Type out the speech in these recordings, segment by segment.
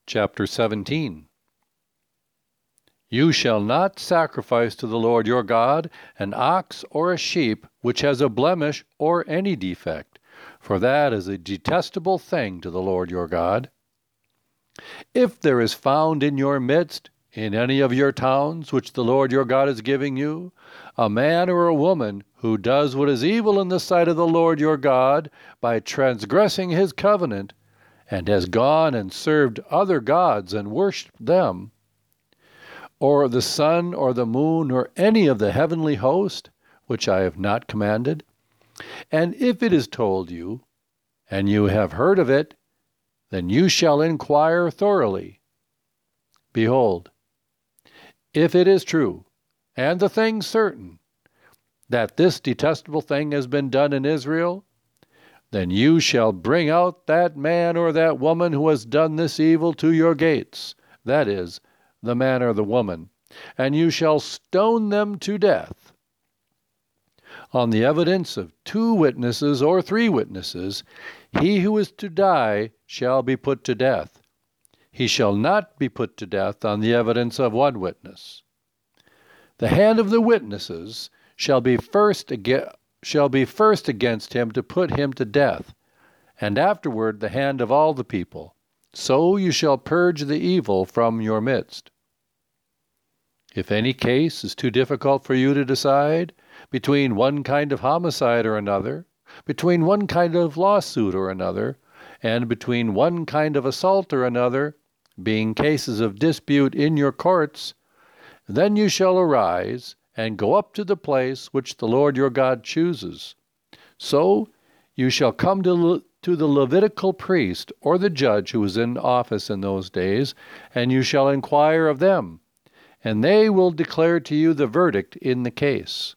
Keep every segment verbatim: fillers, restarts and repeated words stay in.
Chapter seventeen. You shall not sacrifice to the Lord your God an ox or a sheep which has a blemish or any defect, for that is a detestable thing to the Lord your God. If there is found in your midst, in any of your towns which the Lord your God is giving you, a man or a woman who does what is evil in the sight of the Lord your God by transgressing his covenant, and has gone and served other gods and worshipped them, or the sun or the moon or any of the heavenly host, which I have not commanded, and if it is told you, and you have heard of it, then you shall inquire thoroughly. Behold, if it is true, and the thing certain, that this detestable thing has been done in Israel, then you shall bring out that man or that woman who has done this evil to your gates, that is, the man or the woman, and you shall stone them to death. On the evidence of two witnesses or three witnesses, he who is to die shall be put to death. He shall not be put to death on the evidence of one witness. The hand of the witnesses shall be first against shall be first against him to put him to death, and afterward the hand of all the people. So you shall purge the evil from your midst. If any case is too difficult for you to decide, between one kind of homicide or another, between one kind of lawsuit or another, and between one kind of assault or another, being cases of dispute in your courts, then you shall arise and go up to the place which the Lord your God chooses. So you shall come to, Le- to the Levitical priest or the judge who was in office in those days, and you shall inquire of them, and they will declare to you the verdict in the case.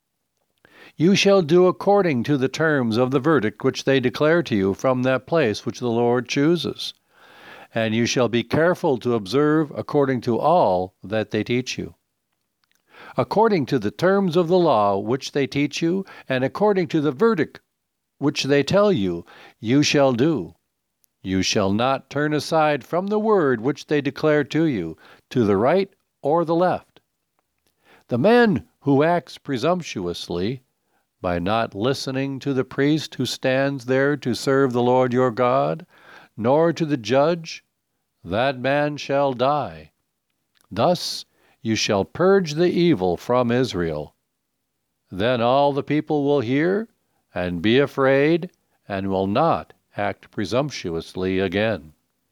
You shall do according to the terms of the verdict which they declare to you from that place which the Lord chooses, and you shall be careful to observe according to all that they teach you. According to the terms of the law which they teach you, and according to the verdict which they tell you, you shall do. You shall not turn aside from the word which they declare to you, to the right or the left. The man who acts presumptuously, by not listening to the priest who stands there to serve the Lord your God, nor to the judge, that man shall die. Thus you shall purge the evil from Israel. Then all the people will hear and be afraid, and will not act presumptuously again.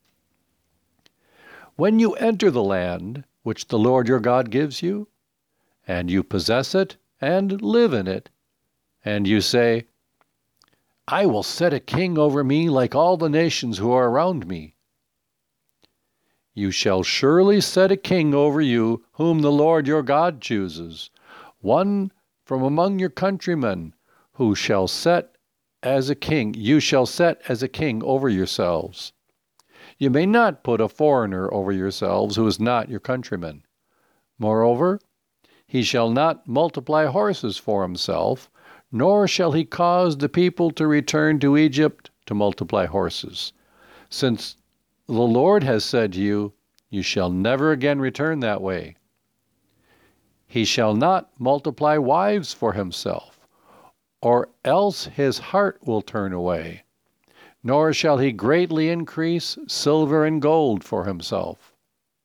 When you enter the land which the Lord your God gives you, and you possess it and live in it, and you say, I will set a king over me like all the nations who are around me. You shall surely set a king over you whom the Lord your God chooses, one from among your countrymen, who shall set as a king, you shall set as a king over yourselves. You may not put a foreigner over yourselves who is not your countryman. Moreover, he shall not multiply horses for himself, nor shall he cause the people to return to Egypt to multiply horses, since the Lord has said to you, you shall never again return that way. He shall not multiply wives for himself, or else his heart will turn away, nor shall he greatly increase silver and gold for himself.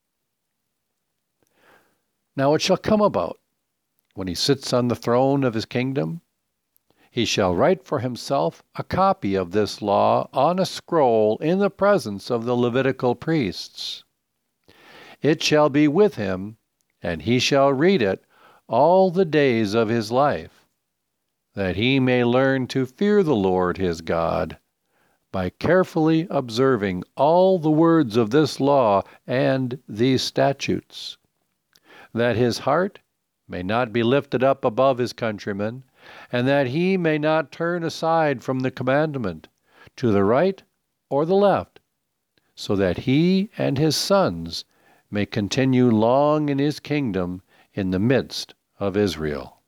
Now it shall come about, when he sits on the throne of his kingdom, he shall write for himself a copy of this law on a scroll in the presence of the Levitical priests. It shall be with him, and he shall read it all the days of his life, that he may learn to fear the Lord his God, by carefully observing all the words of this law and these statutes, that his heart may not be lifted up above his countrymen, and that he may not turn aside from the commandment to the right or the left, so that he and his sons may continue long in his kingdom in the midst of Israel.